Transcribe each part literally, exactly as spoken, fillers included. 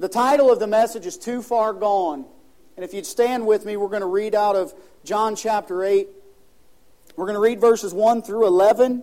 The title of the message is Too Far Gone. And if you'd stand with me, we're going to read out of John chapter eight. We're going to read verses one through eleven.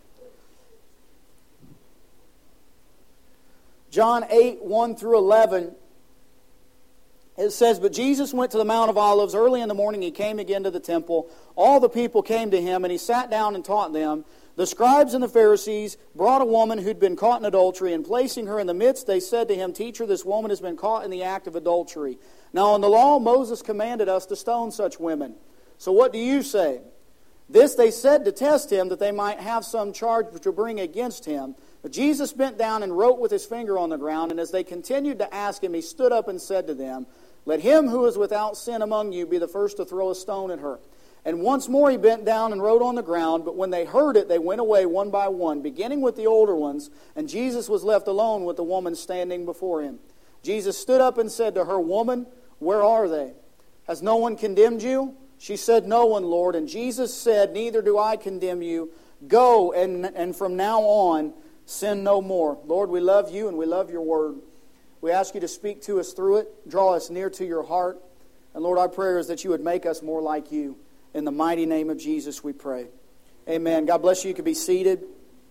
John eight, one through eleven. It says, "But Jesus went to the Mount of Olives. Early in the morning he came again to the temple. All the people came to him, and he sat down and taught them. The scribes and the Pharisees brought a woman who'd been caught in adultery, and placing her in the midst, they said to him, 'Teacher, this woman has been caught in the act of adultery. Now in the law, Moses commanded us to stone such women. So what do you say?' This they said to test him, that they might have some charge to bring against him. But Jesus bent down and wrote with his finger on the ground, and as they continued to ask him, he stood up and said to them, 'Let him who is without sin among you be the first to throw a stone at her.' And once more he bent down and wrote on the ground, but when they heard it, they went away one by one, beginning with the older ones, and Jesus was left alone with the woman standing before him. Jesus stood up and said to her, 'Woman, where are they? Has no one condemned you?' She said, 'No one, Lord.' And Jesus said, 'Neither do I condemn you. Go, and, and from now on, sin no more.'" Lord, we love you and we love your word. We ask you to speak to us through it, draw us near to your heart. And Lord, our prayer is that you would make us more like you. In the mighty name of Jesus we pray. Amen. God bless you. You can be seated.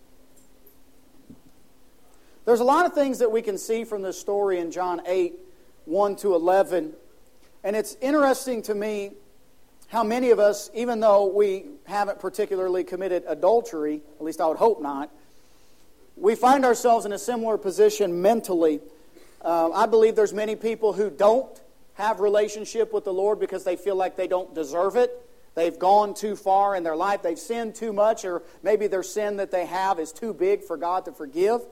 There's a lot of things that we can see from this story in John eight, one to eleven. And it's interesting to me how many of us, even though we haven't particularly committed adultery, at least I would hope not, we find ourselves in a similar position mentally. Uh, I believe there's many people who don't have relationship with the Lord because they feel like they don't deserve it. They've gone too far in their life. They've sinned too much, or maybe their sin that they have is too big for God to forgive.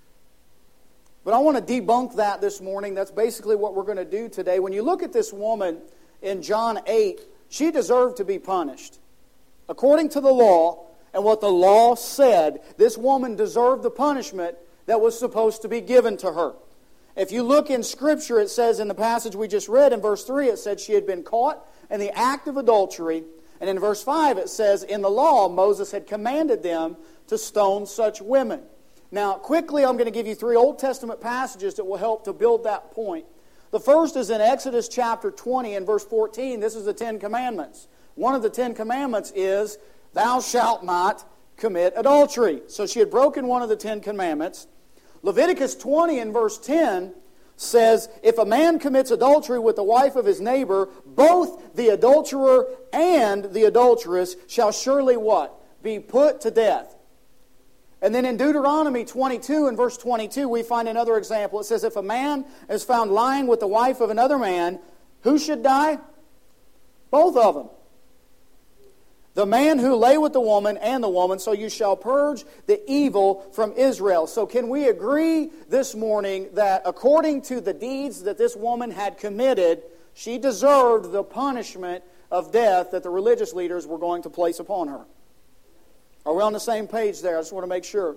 But I want to debunk that this morning. That's basically what we're going to do today. When you look at this woman in John eight, she deserved to be punished. According to the law and what the law said, this woman deserved the punishment that was supposed to be given to her. If you look in Scripture, it says in the passage we just read in verse three, it said she had been caught in the act of adultery. And in verse five it says, in the law, Moses had commanded them to stone such women. Now, quickly, I'm going to give you three Old Testament passages that will help to build that point. The first is in Exodus chapter twenty and verse fourteen. This is the Ten Commandments. One of the Ten Commandments is, thou shalt not commit adultery. So she had broken one of the Ten Commandments. Leviticus twenty and verse ten says, if a man commits adultery with the wife of his neighbor, both the adulterer and the adulteress shall surely what? Be put to death. And then in Deuteronomy twenty-two and verse twenty-two, we find another example. It says, if a man is found lying with the wife of another man, who should die? Both of them. The man who lay with the woman and the woman, so you shall purge the evil from Israel. So can we agree this morning that according to the deeds that this woman had committed, she deserved the punishment of death that the religious leaders were going to place upon her? Are we on the same page there? I just want to make sure.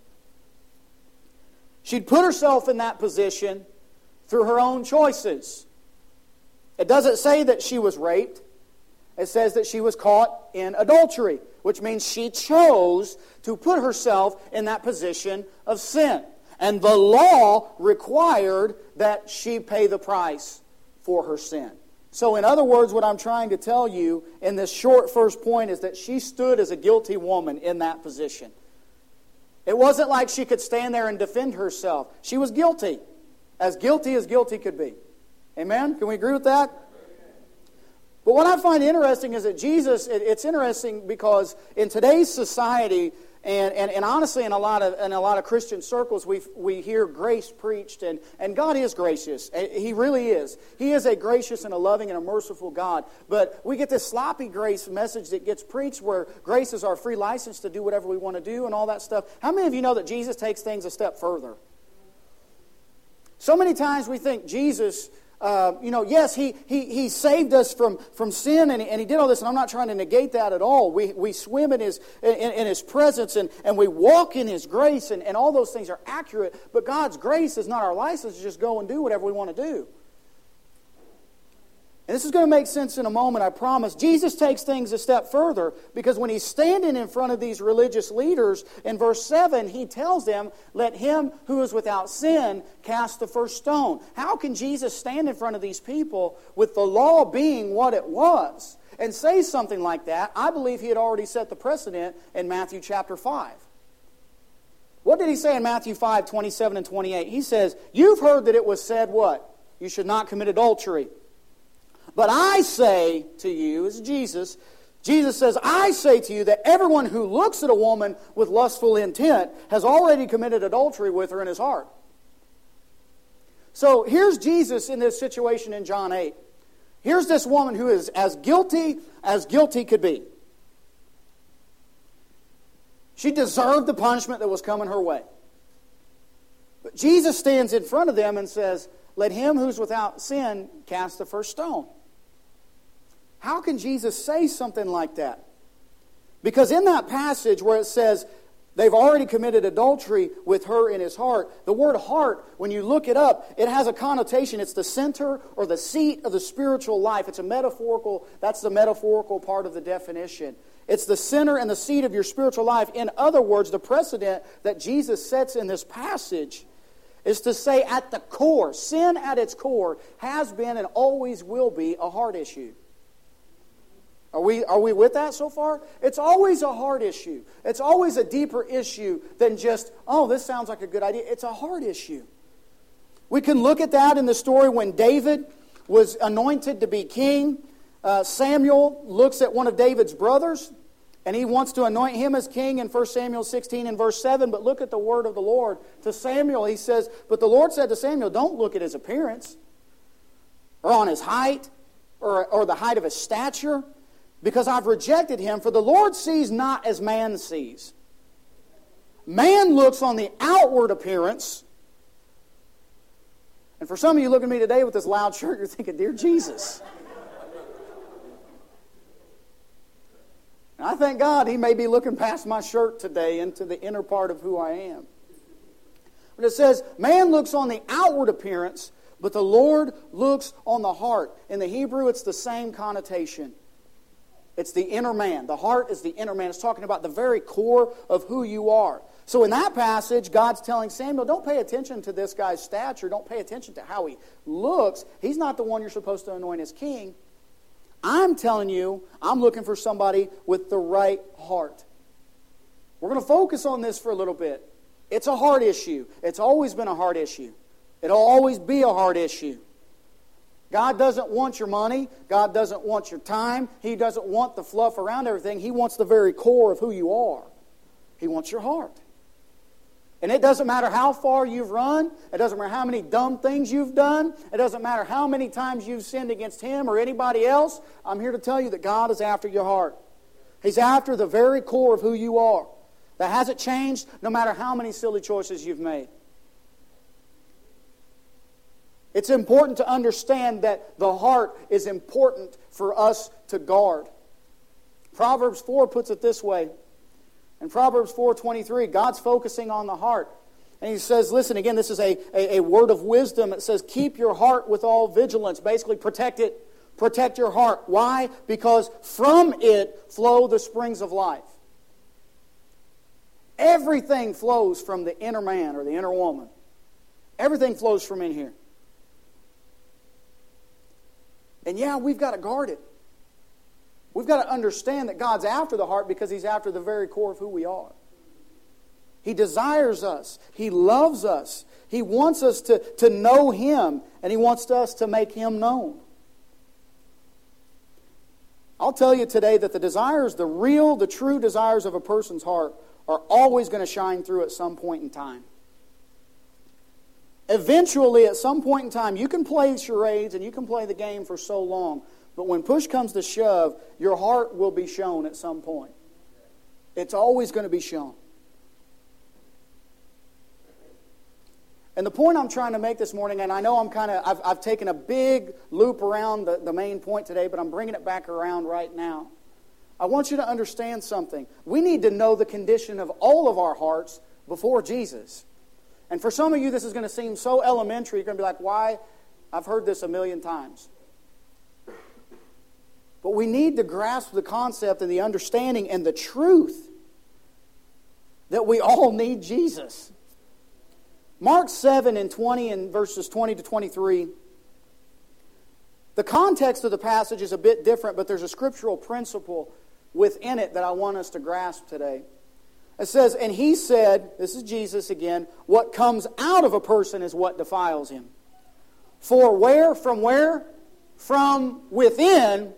She'd put herself in that position through her own choices. It doesn't say that she was raped. It says that she was caught in adultery, which means she chose to put herself in that position of sin. And the law required that she pay the price for her sin. So in other words, what I'm trying to tell you in this short first point is that she stood as a guilty woman in that position. It wasn't like she could stand there and defend herself. She was guilty, as guilty as guilty could be. Amen? Can we agree with that? But what I find interesting is that Jesus, it's interesting because in today's society, and, and, and honestly in a lot of in a lot of Christian circles, we we hear grace preached, and, and God is gracious. He really is. He is a gracious and a loving and a merciful God. But we get this sloppy grace message that gets preached where grace is our free license to do whatever we want to do and all that stuff. How many of you know that Jesus takes things a step further? So many times we think Jesus... Uh, you know, yes, he, he he saved us from, from sin, and he, and he did all this, and I'm not trying to negate that at all. We we swim in His in, in His presence, and, and we walk in His grace, and, and all those things are accurate, but God's grace is not our license to just go and do whatever we want to do. And this is going to make sense in a moment, I promise. Jesus takes things a step further, because when he's standing in front of these religious leaders, in verse seven, he tells them, let him who is without sin cast the first stone. How can Jesus stand in front of these people with the law being what it was and say something like that? I believe he had already set the precedent in Matthew chapter five. What did he say in Matthew five, twenty-seven and twenty-eight? He says, you've heard that it was said what? You should not commit adultery. But I say to you, as Jesus, Jesus says, I say to you that everyone who looks at a woman with lustful intent has already committed adultery with her in his heart. So here's Jesus in this situation in John eight. Here's this woman who is as guilty as guilty could be. She deserved the punishment that was coming her way. But Jesus stands in front of them and says, let him who's without sin cast the first stone. How can Jesus say something like that? Because in that passage where it says they've already committed adultery with her in his heart, the word heart, when you look it up, it has a connotation. It's the center or the seat of the spiritual life. It's a metaphorical, that's the metaphorical part of the definition. It's the center and the seat of your spiritual life. In other words, the precedent that Jesus sets in this passage is to say at the core, sin at its core has been and always will be a heart issue. Are we, are we with that so far? It's always a heart issue. It's always a deeper issue than just, oh, this sounds like a good idea. It's a heart issue. We can look at that in the story when David was anointed to be king. Uh, Samuel looks at one of David's brothers, and he wants to anoint him as king in First Samuel sixteen and verse seven. But look at the word of the Lord to Samuel. He says, but the Lord said to Samuel, don't look at his appearance or on his height or, or the height of his stature, because I've rejected him. For the Lord sees not as man sees. Man looks on the outward appearance. And for some of you looking at me today with this loud shirt, you're thinking, dear Jesus. And I thank God he may be looking past my shirt today into the inner part of who I am. But it says, man looks on the outward appearance, but the Lord looks on the heart. In the Hebrew, it's the same connotation. It's the inner man. The heart is the inner man. It's talking about the very core of who you are. So in that passage, God's telling Samuel, don't pay attention to this guy's stature. Don't pay attention to how he looks. He's not the one you're supposed to anoint as king. I'm telling you, I'm looking for somebody with the right heart. We're going to focus on this for a little bit. It's a heart issue. It's always been a heart issue. It'll always be a heart issue. God doesn't want your money. God doesn't want your time. He doesn't want the fluff around everything. He wants the very core of who you are. He wants your heart. And it doesn't matter how far you've run. It doesn't matter how many dumb things you've done. It doesn't matter how many times you've sinned against Him or anybody else. I'm here to tell you that God is after your heart. He's after the very core of who you are. That hasn't changed no matter how many silly choices you've made. It's important to understand that the heart is important for us to guard. Proverbs four puts it this way. In Proverbs four twenty-three, God's focusing on the heart. And He says, listen, again, this is a, a, a word of wisdom. It says, keep your heart with all vigilance. Basically, protect it. Protect your heart. Why? Because from it flow the springs of life. Everything flows from the inner man or the inner woman. Everything flows from in here. And yeah, we've got to guard it. We've got to understand that God's after the heart because He's after the very core of who we are. He desires us. He loves us. He wants us to, to know Him, and He wants us to make Him known. I'll tell you today that the desires, the real, the true desires of a person's heart are always going to shine through at some point in time. Eventually, at some point in time, you can play charades and you can play the game for so long, but when push comes to shove, your heart will be shown at some point. It's always going to be shown. And the point I'm trying to make this morning, and I know I'm kind of, I've, I've taken a big loop around the, the main point today, but I'm bringing it back around right now. I want you to understand something. We need to know the condition of all of our hearts before Jesus. And for some of you, this is going to seem so elementary. You're going to be like, why? I've heard this a million times. But we need to grasp the concept and the understanding and the truth that we all need Jesus. Mark seven and twenty and verses twenty to twenty-three. The context of the passage is a bit different, but there's a scriptural principle within it that I want us to grasp today. It says, and he said, this is Jesus again, what comes out of a person is what defiles him. For where? From where? From within,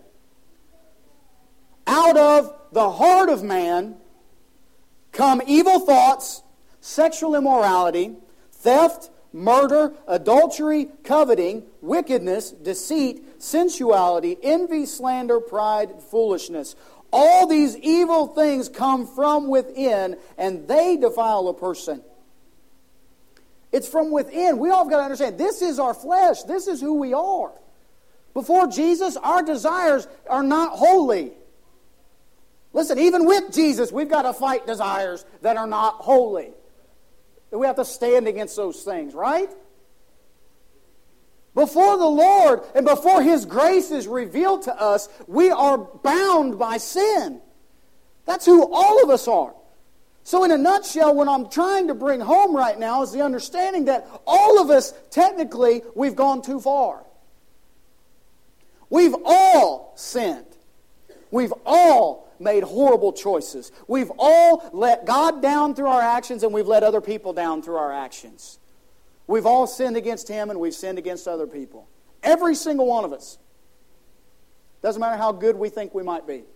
out of the heart of man, come evil thoughts, sexual immorality, theft, murder, adultery, coveting, wickedness, deceit, sensuality, envy, slander, pride, foolishness. All these evil things come from within, and they defile a person. It's from within. We all have got to understand, this is our flesh. This is who we are. Before Jesus, our desires are not holy. Listen, even with Jesus, we've got to fight desires that are not holy. We have to stand against those things, right? Before the Lord and before His grace is revealed to us, we are bound by sin. That's who all of us are. So in a nutshell, what I'm trying to bring home right now is the understanding that all of us, technically, we've gone too far. We've all sinned. We've all made horrible choices. We've all let God down through our actions, and we've let other people down through our actions. We've all sinned against Him, and we've sinned against other people. Every single one of us. Doesn't matter how good we think we might be.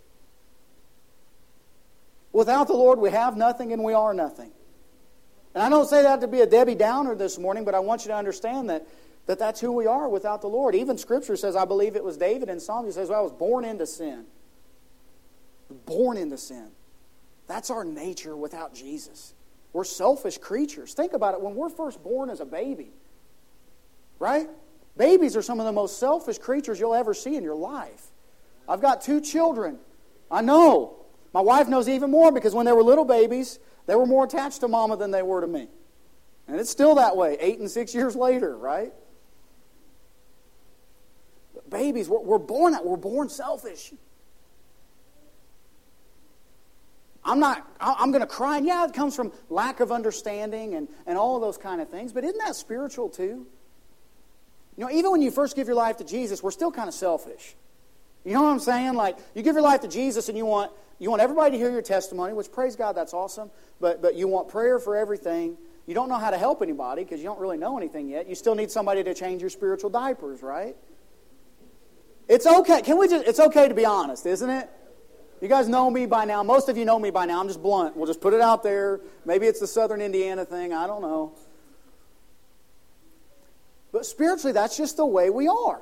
Without the Lord, we have nothing and we are nothing. And I don't say that to be a Debbie Downer this morning, but I want you to understand that, that that's who we are without the Lord. Even Scripture says, I believe it was David in Psalms, he says, well, I was born into sin. Born into sin. That's our nature without Jesus. We're selfish creatures. Think about it. When we're first born as a baby, right? Babies are some of the most selfish creatures you'll ever see in your life. I've got two children. I know. My wife knows even more because when they were little babies, they were more attached to Mama than they were to me. And it's still that way, eight and six years later, right? But babies, we're, we're born that. We're born selfish. I'm not, I'm going to cry. And yeah, it comes from lack of understanding and, and all of those kind of things. But isn't that spiritual too? You know, even when you first give your life to Jesus, we're still kind of selfish. You know what I'm saying? Like, you give your life to Jesus and you want you want everybody to hear your testimony, which, praise God, that's awesome. But, but you want prayer for everything. You don't know how to help anybody because you don't really know anything yet. You still need somebody to change your spiritual diapers, right? It's okay. Can we just, it's okay to be honest, isn't it? You guys know me by now. Most of you know me by now. I'm just blunt. We'll just put it out there. Maybe it's the Southern Indiana thing. I don't know. But spiritually, that's just the way we are.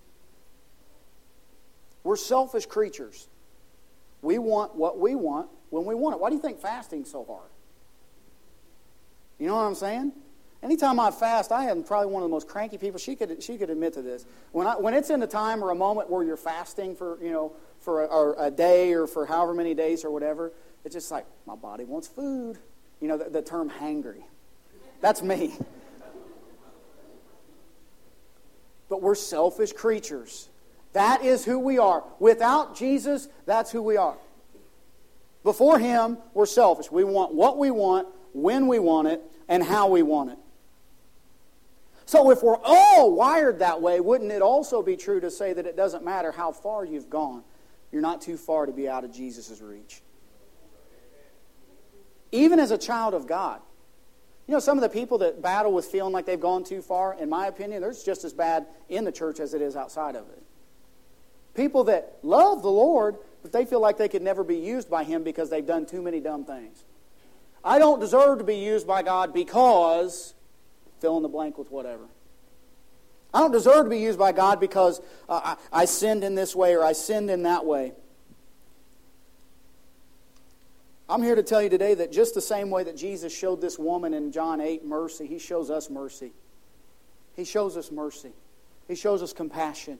We're selfish creatures. We want what we want when we want it. Why do you think fasting's so hard? You know what I'm saying? Anytime I fast, I am probably one of the most cranky people. She could she could admit to this. When I, when it's in a time or a moment where you're fasting for, you know, for a, or a day or for however many days or whatever, it's just like, my body wants food. You know, the, the term hangry. That's me. But we're selfish creatures. That is who we are. Without Jesus, that's who we are. Before Him, we're selfish. We want what we want, when we want it, and how we want it. So if we're all wired that way, wouldn't it also be true to say that it doesn't matter how far you've gone, you're not too far to be out of Jesus' reach? Even as a child of God. You know, some of the people that battle with feeling like they've gone too far, in my opinion, they're just as bad in the church as it is outside of it. People that love the Lord, but they feel like they could never be used by Him because they've done too many dumb things. I don't deserve to be used by God because, fill in the blank with whatever. I don't deserve to be used by God because uh, I, I sinned in this way or I sinned in that way. I'm here to tell you today that just the same way that Jesus showed this woman in John eight mercy, He shows us mercy. He shows us mercy. He shows us compassion.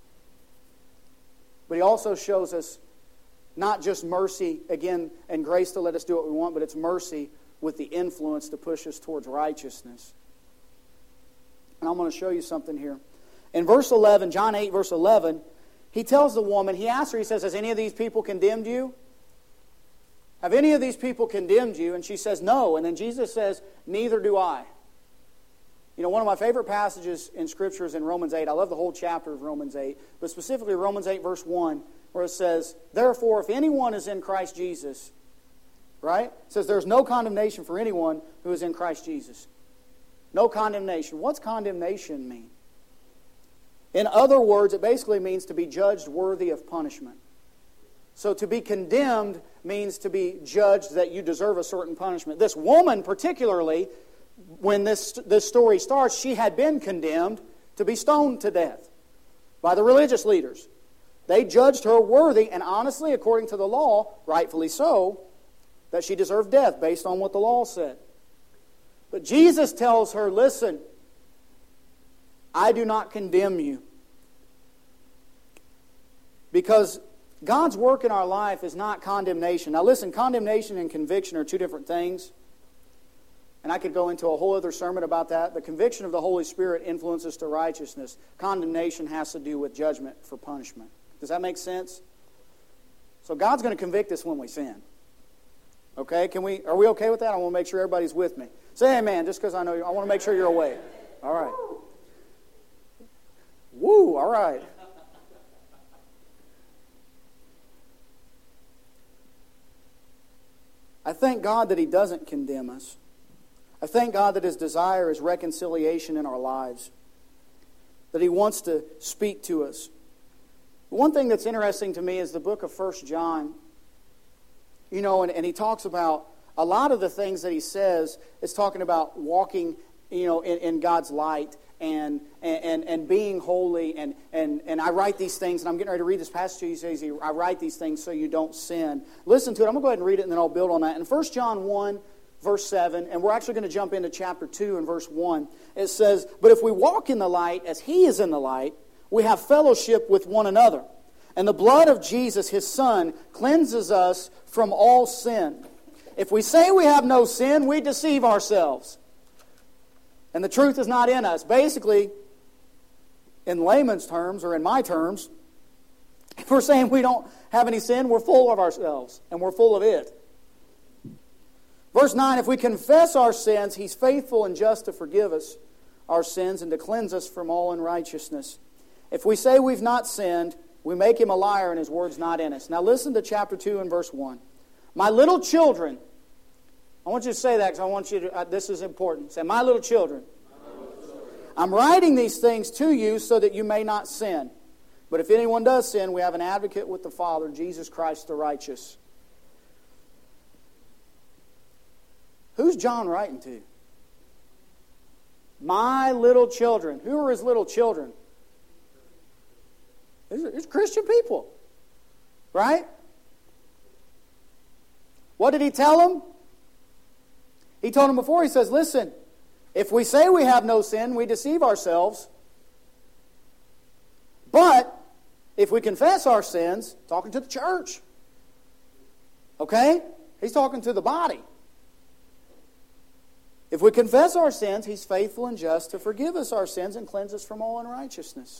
But He also shows us not just mercy, again, and grace to let us do what we want, but it's mercy with the influence to push us towards righteousness. And I'm going to show you something here. In verse eleven, John eight, verse eleven, he tells the woman, he asks her, he says, has any of these people condemned you? Have any of these people condemned you? And she says, no. And then Jesus says, neither do I. You know, one of my favorite passages in Scripture is in Romans eight. I love the whole chapter of Romans eight, but specifically Romans eight verse one, where it says, therefore, if anyone is in Christ Jesus, right? It says there's no condemnation for anyone who is in Christ Jesus. No condemnation. What's condemnation mean? In other words, it basically means to be judged worthy of punishment. So to be condemned means to be judged that you deserve a certain punishment. This woman particularly, when this, this story starts, she had been condemned to be stoned to death by the religious leaders. They judged her worthy, and honestly, according to the law, rightfully so, that she deserved death based on what the law said. But Jesus tells her, listen, I do not condemn you. Because God's work in our life is not condemnation. Now listen, condemnation and conviction are two different things. And I could go into a whole other sermon about that. The conviction of the Holy Spirit influences to righteousness. Condemnation has to do with judgment for punishment. Does that make sense? So God's going to convict us when we sin. Okay? Can we? Are we okay with that? I want to make sure everybody's with me. Say amen, just because I know you. I want to make sure you're awake. All right. Woo, all right. I thank God that He doesn't condemn us. I thank God that His desire is reconciliation in our lives. That He wants to speak to us. One thing that's interesting to me is the book of First John. You know, and, and he talks about a lot of the things that he says is talking about walking, you know, in, in God's light and and and being holy. And, and, and I write these things, and I'm getting ready to read this passage to you. He says, I write these things so you don't sin. Listen to it. I'm going to go ahead and read it, and then I'll build on that. In First John one, verse seven, and we're actually going to jump into chapter two and verse one. It says, but if we walk in the light as He is in the light, we have fellowship with one another. And the blood of Jesus, His Son, cleanses us from all sin. If we say we have no sin, we deceive ourselves. And the truth is not in us. Basically, in layman's terms, or in my terms, if we're saying we don't have any sin, we're full of ourselves, and we're full of it. Verse nine, if we confess our sins, He's faithful and just to forgive us our sins and to cleanse us from all unrighteousness. If we say we've not sinned, we make Him a liar and His word's not in us. Now listen to chapter two and verse one. My little children, I want you to say that because I want you to, uh, this is important. Say, my little children, my little children, I'm writing these things to you so that you may not sin. But if anyone does sin, we have an advocate with the Father, Jesus Christ the righteous. Who's John writing to? My little children. Who are His little children? It's Christian people. Right? What did He tell them? He told them before, He says, listen, if we say we have no sin, we deceive ourselves. But if we confess our sins, talking to the church. Okay? He's talking to the body. If we confess our sins, He's faithful and just to forgive us our sins and cleanse us from all unrighteousness.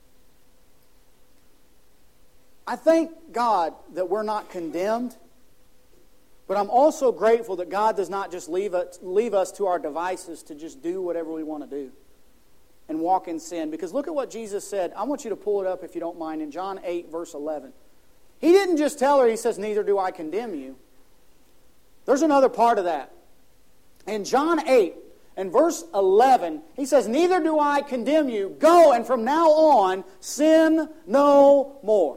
I thank God that we're not condemned, but I'm also grateful that God does not just leave us, leave us to our devices to just do whatever we want to do and walk in sin. Because look at what Jesus said. I want you to pull it up if you don't mind. In John eight, verse eleven. He didn't just tell her, He says, neither do I condemn you. There's another part of that. In John eight and verse eleven, He says, neither do I condemn you. Go, and from now on, sin no more.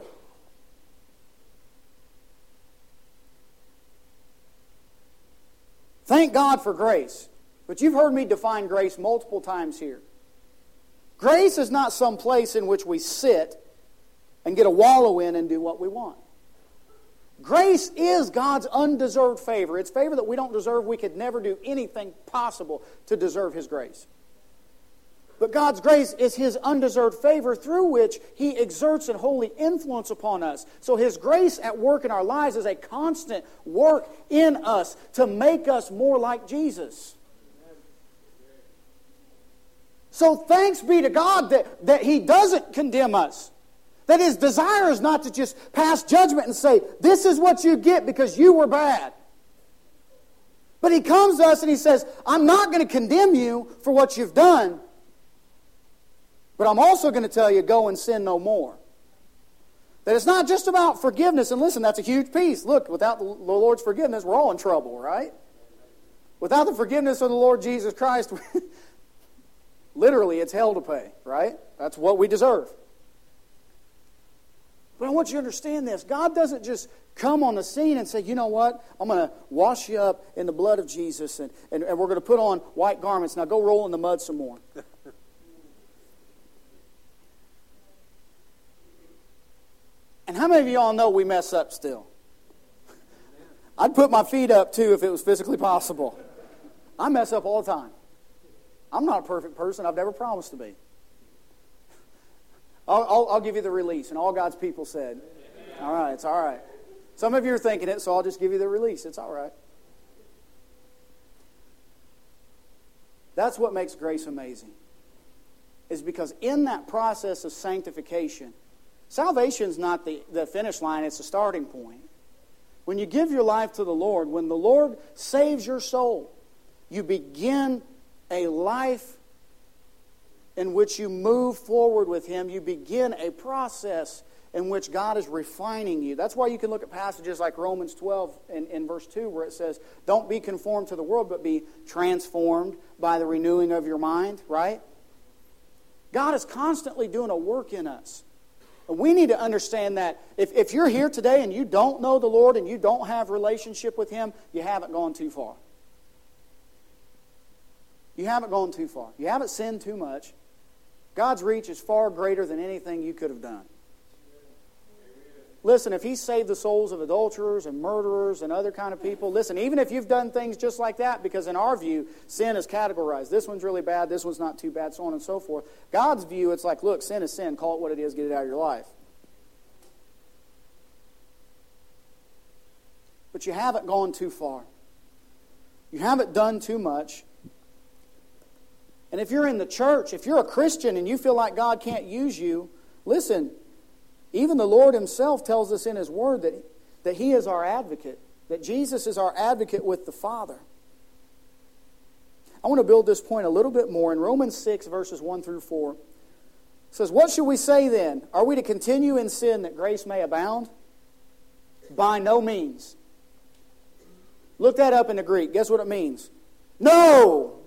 Thank God for grace. But you've heard me define grace multiple times here. Grace is not some place in which we sit and get a wallow in and do what we want. Grace is God's undeserved favor. It's favor that we don't deserve. We could never do anything possible to deserve His grace. But God's grace is His undeserved favor through which He exerts a holy influence upon us. So His grace at work in our lives is a constant work in us to make us more like Jesus. So thanks be to God that, that He doesn't condemn us. That His desire is not to just pass judgment and say, this is what you get because you were bad. But He comes to us and He says, I'm not going to condemn you for what you've done, but I'm also going to tell you, go and sin no more. That it's not just about forgiveness. And listen, that's a huge piece. Look, without the Lord's forgiveness, we're all in trouble, right? Without the forgiveness of the Lord Jesus Christ, literally, it's hell to pay, right? That's what we deserve. But I want you to understand this. God doesn't just come on the scene and say, you know what? I'm going to wash you up in the blood of Jesus, and, and, and we're going to put on white garments. Now go roll in the mud some more. And how many of you all know we mess up still? I'd put my feet up too if it was physically possible. I mess up all the time. I'm not a perfect person. I've never promised to be. I'll, I'll, I'll give you the release. And all God's people said, all right, it's all right. Some of you are thinking it, so I'll just give you the release. It's all right. That's what makes grace amazing. Is because in that process of sanctification, salvation's not the, the finish line, it's the starting point. When you give your life to the Lord, when the Lord saves your soul, you begin a life in which you move forward with Him. You begin a process in which God is refining you. That's why you can look at passages like Romans twelve in, in verse two where it says, don't be conformed to the world, but be transformed by the renewing of your mind, right? God is constantly doing a work in us. We need to understand that if, if you're here today and you don't know the Lord and you don't have a relationship with Him, you haven't gone too far. You haven't gone too far. You haven't sinned too much. God's reach is far greater than anything you could have done. Listen, if He saved the souls of adulterers and murderers and other kind of people, listen, even if you've done things just like that, because in our view, sin is categorized. This one's really bad, this one's not too bad, so on and so forth. God's view, it's like, look, sin is sin. Call it what it is, get it out of your life. But you haven't gone too far. You haven't done too much. And if you're in the church, if you're a Christian and you feel like God can't use you, listen, even the Lord Himself tells us in His Word that, that He is our advocate, that Jesus is our advocate with the Father. I want to build this point a little bit more. In Romans six, verses one through four, it says, what should we say then? Are we to continue in sin that grace may abound? By no means. Look that up in the Greek. Guess what it means? No!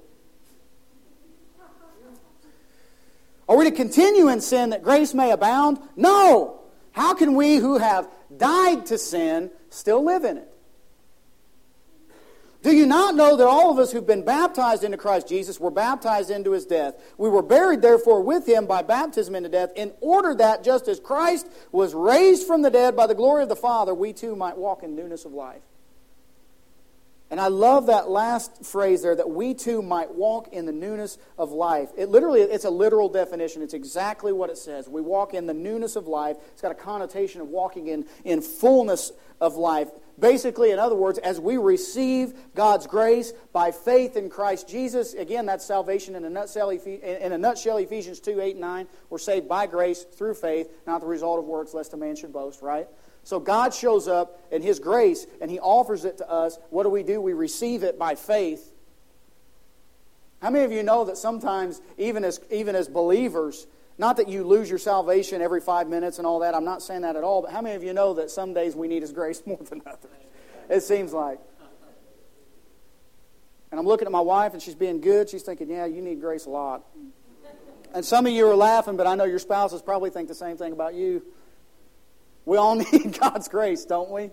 Are we to continue in sin that grace may abound? No! How can we who have died to sin still live in it? Do you not know that all of us who've been baptized into Christ Jesus were baptized into His death? We were buried therefore with Him by baptism into death, in order that just as Christ was raised from the dead by the glory of the Father, we too might walk in newness of life. And I love that last phrase there, that we too might walk in the newness of life. It literally, it's a literal definition. It's exactly what it says. We walk in the newness of life. It's got a connotation of walking in, in fullness of life. Basically, in other words, as we receive God's grace by faith in Christ Jesus, again, that's salvation in a nutshell, in a nutshell Ephesians two, eight, and nine. We're saved by grace through faith, not the result of works, lest a man should boast, right? So God shows up in His grace and He offers it to us. What do we do? We receive it by faith. How many of you know that sometimes, even as, even as believers, not that you lose your salvation every five minutes and all that, I'm not saying that at all, but how many of you know that some days we need His grace more than others? It seems like. And I'm looking at my wife and she's being good. She's thinking, yeah, you need grace a lot. And some of you are laughing, but I know your spouses probably think the same thing about you. We all need God's grace, don't we?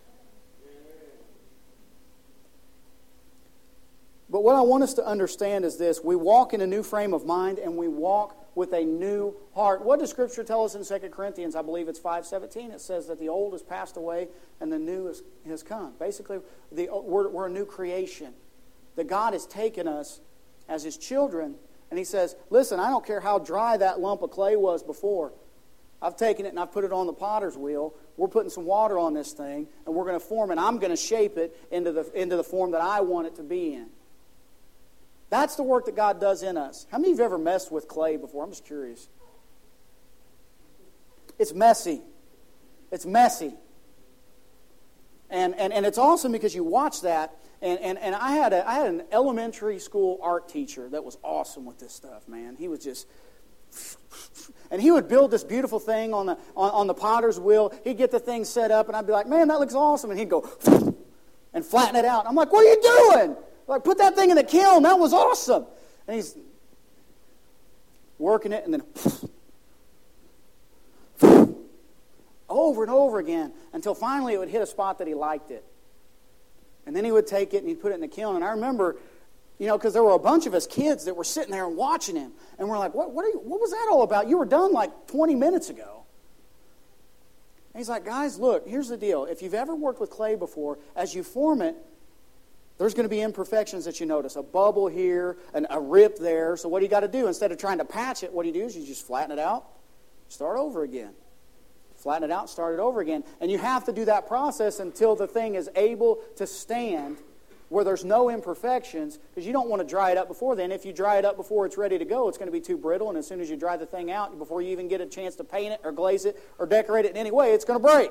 But what I want us to understand is this. We walk in a new frame of mind and we walk with a new heart. What does Scripture tell us in Second Corinthians? I believe it's five seventeen. It says that the old has passed away and the new has, has come. Basically, the, we're, we're a new creation. That God has taken us as His children and He says, listen, I don't care how dry that lump of clay was before. I've taken it and I've put it on the potter's wheel. We're putting some water on this thing and we're going to form it. I'm going to shape it into the, into the form that I want it to be in. That's the work that God does in us. How many of you have ever messed with clay before? I'm just curious. it's messy. It's messy. And, and, and it's awesome because you watch that. And, and, and I had a I had an elementary school art teacher that was awesome with this stuff, man. He was just... And he would build this beautiful thing on the on, on the potter's wheel. He'd get the thing set up, and I'd be like, man, that looks awesome. And he'd go and flatten it out. I'm like, what are you doing? Like, put that thing in the kiln. That was awesome. And he's working it, and then over and over again until finally it would hit a spot that he liked it. And then he would take it and he'd put it in the kiln. And I remember, you know, because there were a bunch of us kids that were sitting there and watching him. And we're like, what, what, are you, what was that all about? You were done like twenty minutes ago. And he's like, guys, look, here's the deal. If you've ever worked with clay before, as you form it, there's going to be imperfections that you notice. A bubble here, and a rip there. So what do you got to do? Instead of trying to patch it, what do you do is you just flatten it out, start over again. Flatten it out, start it over again. And you have to do that process until the thing is able to stand where there's no imperfections, because you don't want to dry it up before then. If you dry it up before it's ready to go, it's going to be too brittle, and as soon as you dry the thing out, before you even get a chance to paint it or glaze it or decorate it in any way, it's going to break.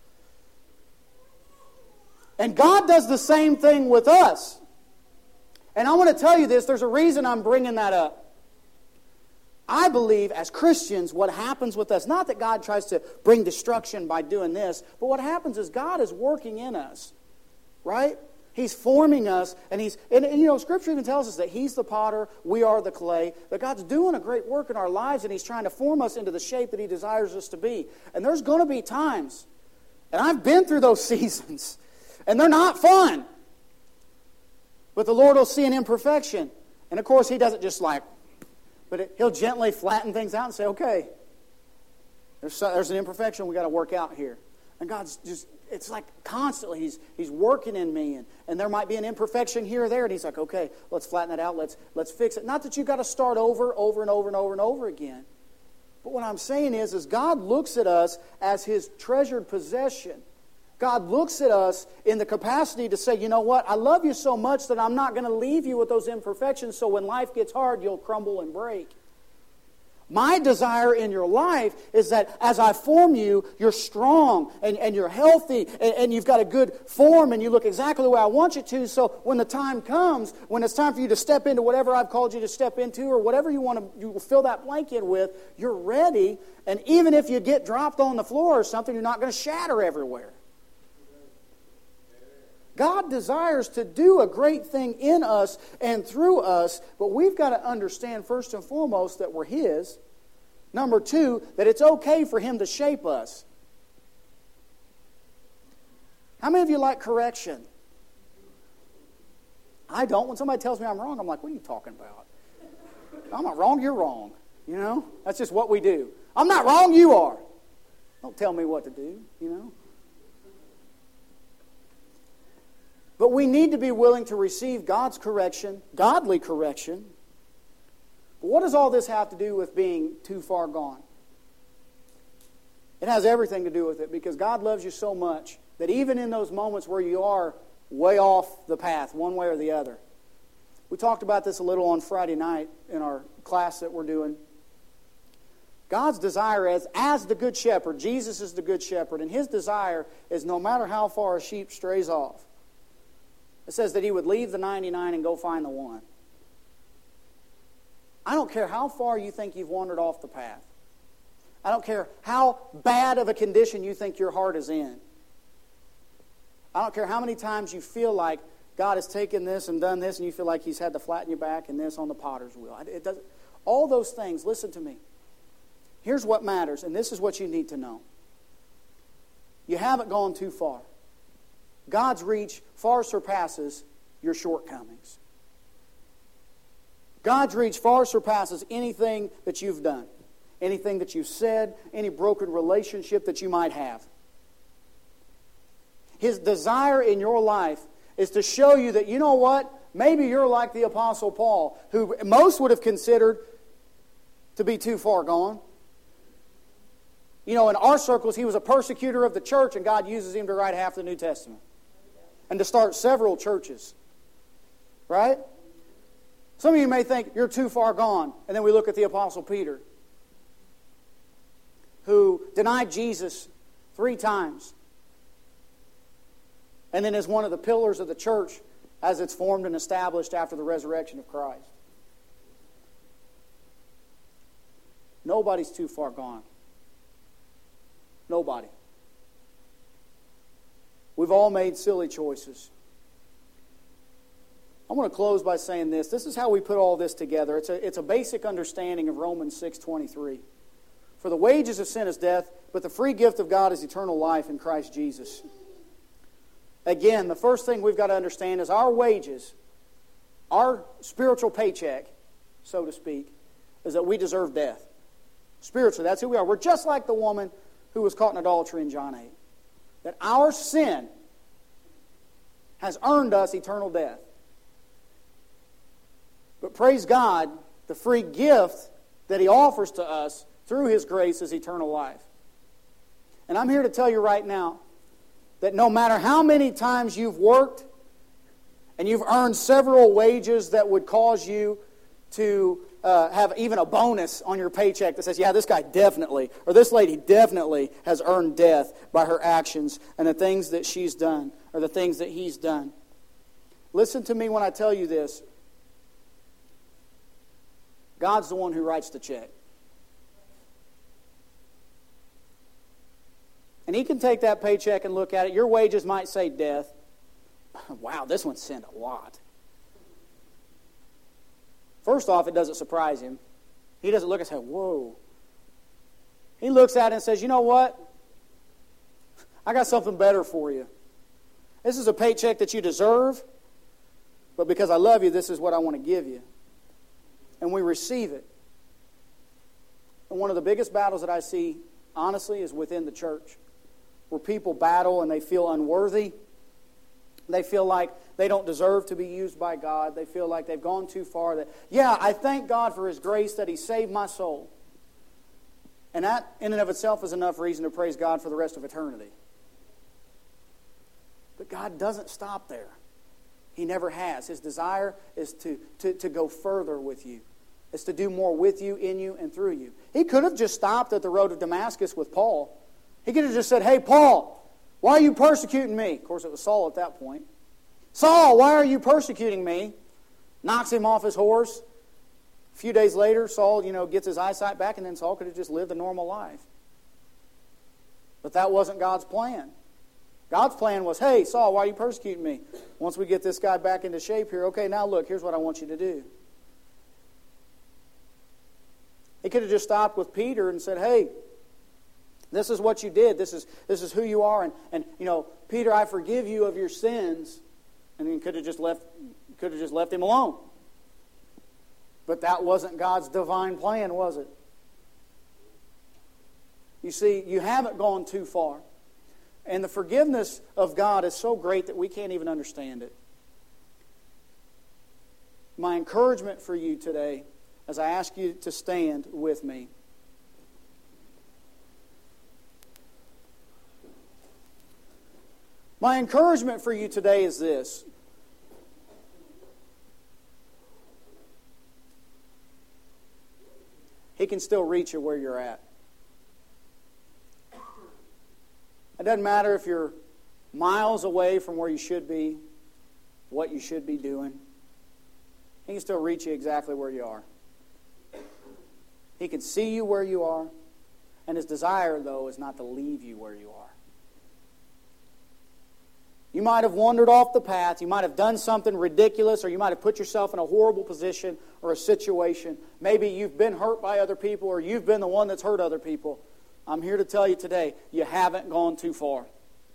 And God does the same thing with us. And I want to tell you this, there's a reason I'm bringing that up. I believe as Christians what happens with us, not that God tries to bring destruction by doing this, but what happens is God is working in us, right? He's forming us, and He's, and, and you know, Scripture even tells us that He's the potter, we are the clay, that God's doing a great work in our lives, and He's trying to form us into the shape that He desires us to be. And there's going to be times, and I've been through those seasons, and they're not fun. But the Lord will see an imperfection. And of course, He doesn't just like, but it, He'll gently flatten things out and say, okay, there's, there's an imperfection we got to work out here. And God's just, it's like constantly He's He's working in me. And, and there might be an imperfection here or there. And He's like, okay, let's flatten it out. Let's, let's fix it. Not that you've got to start over, over and over and over and over again. But what I'm saying is, is God looks at us as His treasured possession. God looks at us in the capacity to say, you know what, I love you so much that I'm not going to leave you with those imperfections, so when life gets hard, you'll crumble and break. My desire in your life is that as I form you, you're strong and, and you're healthy and, and you've got a good form and you look exactly the way I want you to, so when the time comes, when it's time for you to step into whatever I've called you to step into or whatever you want to you fill that blank in with, you're ready, and even if you get dropped on the floor or something, you're not going to shatter everywhere. God desires to do a great thing in us and through us, but we've got to understand first and foremost that we're His. Number two, that it's okay for Him to shape us. How many of you like correction? I don't. When somebody tells me I'm wrong, I'm like, what are you talking about? I'm not wrong, you're wrong. You know? That's just what we do. I'm not wrong, you are. Don't tell me what to do, you know? But we need to be willing to receive God's correction, godly correction. But what does all this have to do with being too far gone? It has everything to do with it, because God loves you so much that even in those moments where you are way off the path, one way or the other. We talked about this a little on Friday night in our class that we're doing. God's desire is, as the Good Shepherd, Jesus is the Good Shepherd, and His desire is no matter how far a sheep strays off, it says that He would leave the ninety-nine and go find the one. I don't care how far you think you've wandered off the path. I don't care how bad of a condition you think your heart is in. I don't care how many times you feel like God has taken this and done this and you feel like He's had to flatten you back and this on the potter's wheel. It doesn't, all those things, listen to me. Here's what matters, and this is what you need to know. You haven't gone too far. God's reach far surpasses your shortcomings. God's reach far surpasses anything that you've done, anything that you've said, any broken relationship that you might have. His desire in your life is to show you that, you know what, maybe you're like the Apostle Paul, who most would have considered to be too far gone. You know, in our circles, he was a persecutor of the church, and God uses him to write half the New Testament and to start several churches. Right? Some of you may think you're too far gone. And then we look at the Apostle Peter, who denied Jesus three times, and then is one of the pillars of the church as it's formed and established after the resurrection of Christ. Nobody's too far gone. Nobody. We've all made silly choices. I want to close by saying this. This is how we put all this together. It's a, it's a basic understanding of Romans six twenty-three. For the wages of sin is death, but the free gift of God is eternal life in Christ Jesus. Again, the first thing we've got to understand is our wages, our spiritual paycheck, so to speak, is that we deserve death. Spiritually, that's who we are. We're just like the woman who was caught in adultery in John eight. That our sin has earned us eternal death. But praise God, the free gift that He offers to us through His grace is eternal life. And I'm here to tell you right now that no matter how many times you've worked and you've earned several wages that would cause you to uh, have even a bonus on your paycheck that says, yeah, this guy definitely, or this lady definitely has earned death by her actions and the things that she's done, or the things that he's done. Listen to me when I tell you this. God's the one who writes the check. And He can take that paycheck and look at it. Your wages might say death. Wow, this one sinned a lot. First off, it doesn't surprise Him. He doesn't look and say, whoa. He looks at it and says, you know what? I got something better for you. This is a paycheck that you deserve, but because I love you, this is what I want to give you. And we receive it. And one of the biggest battles that I see, honestly, is within the church, where people battle and they feel unworthy. They feel like they don't deserve to be used by God. They feel like they've gone too far. That, yeah, I thank God for His grace that He saved my soul. And that, in and of itself, is enough reason to praise God for the rest of eternity. But God doesn't stop there. He never has. His desire is to, to, to go further with you. It's to do more with you, in you, and through you. He could have just stopped at the road of Damascus with Paul. He could have just said, hey, Paul, why are you persecuting me? Of course, it was Saul at that point. Saul, why are you persecuting me? Knocks him off his horse. A few days later, Saul, you know, gets his eyesight back, and then Saul could have just lived a normal life. But that wasn't God's plan. God's plan was, hey, Saul, why are you persecuting me? Once we get this guy back into shape here, okay, now look, here's what I want you to do. He could have just stopped with Peter and said, hey, this is what you did. This is this is who you are. And, and you know, Peter, I forgive you of your sins. And he could have just left could have just left him alone. But that wasn't God's divine plan, was it? You see, you haven't gone too far. And the forgiveness of God is so great that we can't even understand it. My encouragement for you today, as I ask you to stand with me, my encouragement for you today is this. He can still reach you where you're at. It doesn't matter if you're miles away from where you should be, what you should be doing. He can still reach you exactly where you are. He can see you where you are. And His desire, though, is not to leave you where you are. You might have wandered off the path. You might have done something ridiculous, or you might have put yourself in a horrible position or a situation. Maybe you've been hurt by other people, or you've been the one that's hurt other people. I'm here to tell you today, you haven't gone too far.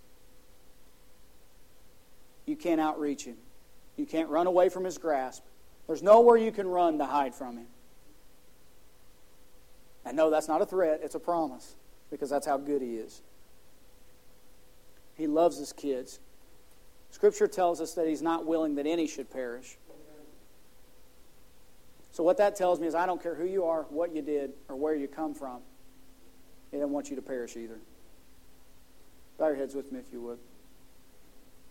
You can't outreach Him. You can't run away from His grasp. There's nowhere you can run to hide from Him. And no, that's not a threat, it's a promise, because that's how good He is. He loves His kids. Scripture tells us that He's not willing that any should perish. So what that tells me is I don't care who you are, what you did, or where you come from. He doesn't want you to perish either. Bow your heads with me if you would.